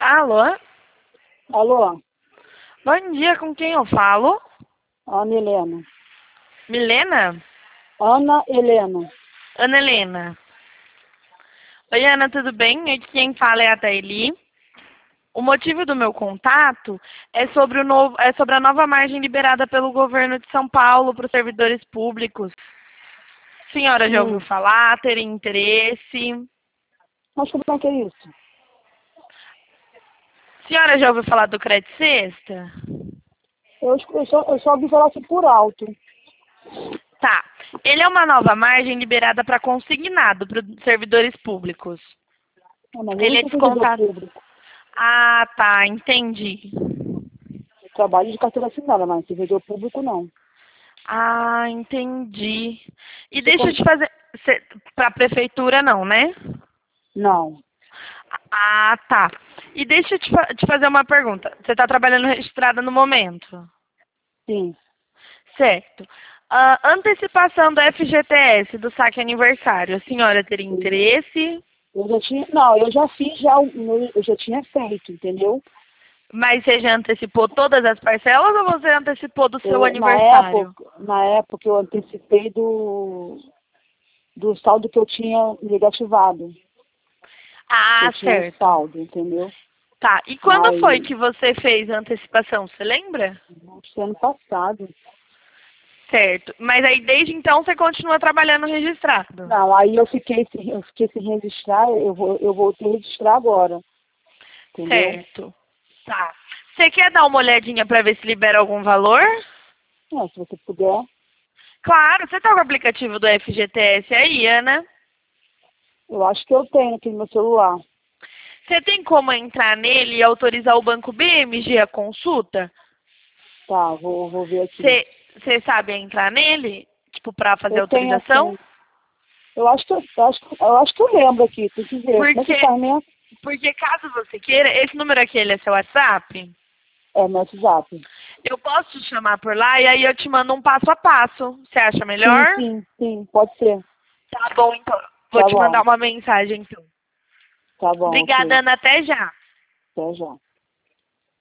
Alô? Alô, Bom dia, com quem eu falo? Ana Helena. Milena? Ana Helena. Ana Helena. Oi, Ana, tudo bem? Aqui quem fala é a Taeli. O motivo do meu contato é sobre, sobre a nova margem liberada pelo governo de São Paulo para os servidores públicos. A senhora já ouviu Sim. falar? Teria interesse? Mas como é que é isso? A senhora já ouviu falar do Crédito Sexta? Eu só ouvi falar assim por alto. Tá. Ele é uma nova margem liberada para consignado para os servidores públicos. Mas eu Ele não é sou servidor descontado. público. Ah, tá, entendi. Eu trabalho de carteira assinada, mas servidor público não. Ah, entendi. E Você deixa eu como... te fazer. Para a prefeitura, não, né? Não, Ah, tá. E deixa eu te fazer uma pergunta. Você está trabalhando registrada no momento? sim. Certo. Antecipação do FGTS, do saque aniversário, a senhora teria interesse? Eu já fiz eu já tinha feito, entendeu? Mas você já antecipou todas as parcelas ou você antecipou do seu Eu, aniversário? na época eu antecipei do saldo que eu tinha negativado. Eu Ah, tinha um certo. saldo, entendeu? Tá. E quando foi Aí, que você fez a antecipação? Você lembra? acho que ano passado. Certo. Mas aí desde então você continua trabalhando registrado. Não, aí eu fiquei sem registrar, eu voltei a registrar agora, entendeu? Certo. Tá. Você quer dar uma olhadinha para ver se libera algum valor? Se você puder, Claro, você tá com o aplicativo do FGTS aí, Ana? eu acho que eu tenho aqui no meu celular. Você tem como entrar nele e autorizar o Banco BMG a consulta? Tá, vou ver aqui. Você sabe entrar nele? Tipo, para fazer Eu tenho autorização? assim, eu acho que eu lembro aqui, tem que ver. Como é que Porque, faz mesmo? porque caso você queira, esse número aqui ele é seu WhatsApp? É meu WhatsApp. Eu posso te chamar por lá e aí eu te mando um passo a passo. Você acha Sim, melhor? sim, sim, pode ser. Tá bom, então. Vou Tá te mandar bom, uma mensagem, então. tá bom, Obrigada, ok. Ana. Até já. Até já.